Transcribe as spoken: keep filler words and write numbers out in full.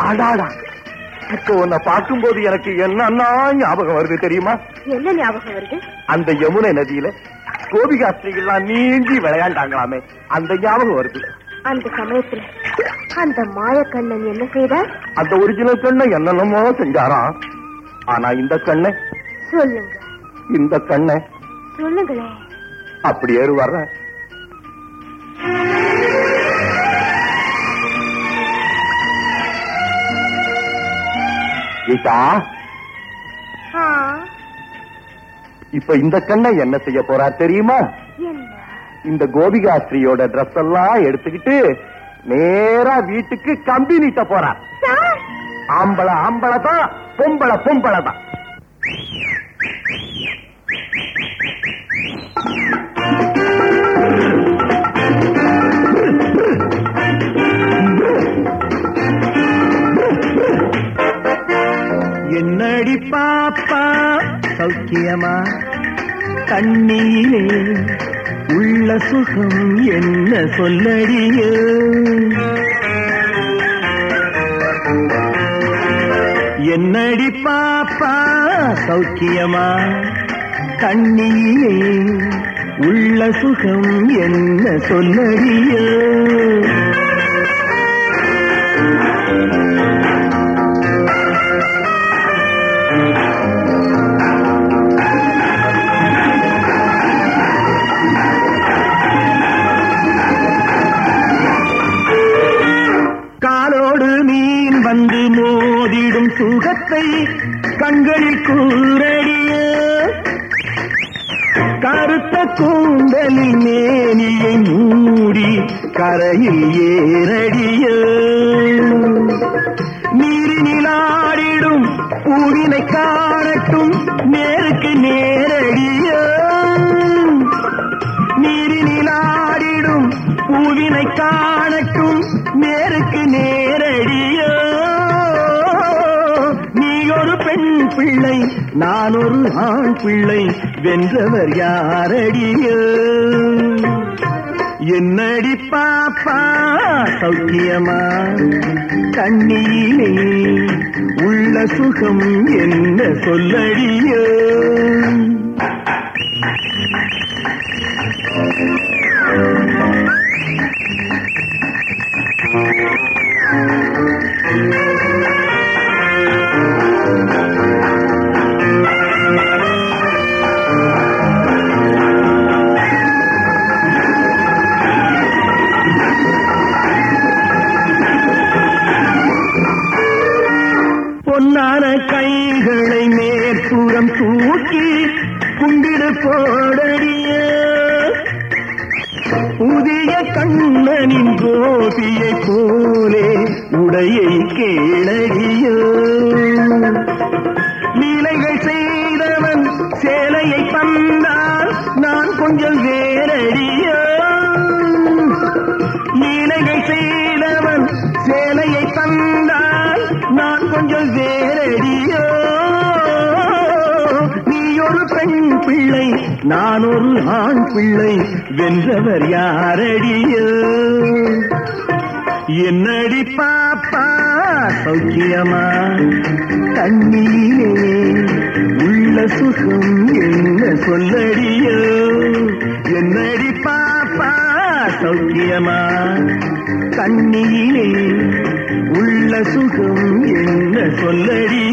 அடாடா, இப்போ உன்னை பார்க்கும் போது எனக்கு என்னன்னா ஞாபகம் வருது தெரியுமா? என்ன ஞாபகம் வருது? அந்த யமுனை நதியில கோபிகாஸ்திரிகள்லாம் நீந்தி விளையாண்டாங்களாமே, அந்த ஞாபகம் வருது. அந்த சமயத்துல அந்த மாயக்கண்ணன் என்ன செய்தார்? அந்த ஒரிஜினல் கண்ணை என்னென்னமோ செஞ்சாராம். ஆனா இந்த கண்ணை சொல்லுங்க, இந்த கண்ணை சொல்லுங்களேன். அப்படி ஏறு வர்ற கீதா, இப்ப இந்த கண்ணை என்ன செய்ய போறா தெரியுமா? இந்த கோபிகாஸ்திரியோட டிரெஸ் எல்லாம் எடுத்துக்கிட்டு நேரா வீட்டுக்கு கம்பி நீட்ட போறா. ஆம்பளை ஆம்பளை தான், பொம்பளை பொம்பளை தான். என்னடி பாப்பா சௌக்கியமா? கண்ணீரே உள்ள சுகம் என்ன சொல்லடிய? என்னடி பாப்பா சௌக்கியமா? கண்ணீரே உள்ள சுகம் என்ன சொல்லடிய? வந்து மோதிடும் சுகத்தை கண்களில் கூரடிய, கருத்த கூந்தலில் மேனியை மூடி கரையில் ஏறடிய, நீரினிலாடிடும் பூவினை காணட்டும் நேருக்கு நேரடிய, நீரினிலாடிடும் பூவினை காணட்டும் நேருக்கு நேரடிய. பிள்ளை நான் ஒரு ஆண் பிள்ளை, வென்றவர் யாரடிய? என்னடி பாப்பா சௌக்கியமா? கண்ணீரே உள்ள சுகம் என்ன சொல்லடிய? பொன்னான கைகளை மேற்புறம் தூக்கி கும்பிடு போடடிய, புதிய கண்ணனின் கோபியை போலே உடையை கேளடிய, லீலைகள் செய்தவன் சேலையை தந்தால் நான் கொஞ்சம் வேறடிய, லீலைகள் செய்தவன் சேலையை தந்தால் நான் கொஞ்சம் வேறடியோ. நீ ஒரு பெண் பிள்ளை நான் ஒரு ஆண் பிள்ளை, வென்றவர் யாரடியோ? என்னடி பாப்பா சௌக்கியமா? கண்ணீரே உள்ள சுகம் என்ன சொல்லடியோ? என்னடி பாப்பா சௌக்கியமா? கண்ணீரே உள்ள சுகம் என்ன சொல்லடி?